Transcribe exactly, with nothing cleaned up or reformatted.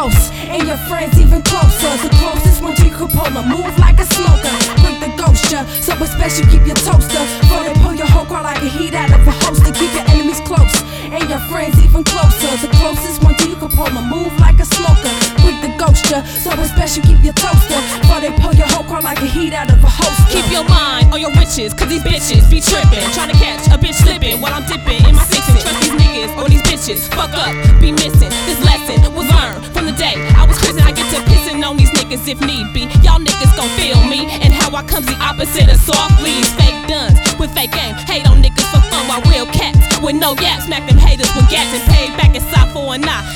close, and your friends even closer. The closest one to you could pull a move like a smoker. Quick to ghost ya, so it's best you keep your toaster. Before they pull your whole car like a heat out of a holster. Keep your enemies close, and your friends even closer. The closest one to you could pull a move like a smoker. Quick to ghost ya, so it's best you keep your toaster. Before they pull your whole car like a heat out of a holster. Keep your mind on your riches, cause these bitches be trippin'. Tryna catch a bitch slippin' while I'm dippin' in my sixes. Trust these niggas or these bitches, fuck up, be missing. This lesson was learned from the day I was cruising. I get to pissin' on these niggas if need be. Y'all niggas gon' feel me, and how I comes the opposite of soft leaves. Fake guns with fake aim, hate on niggas for fun while real cats with no yaps smack them haters with gats and paid back inside for an eye.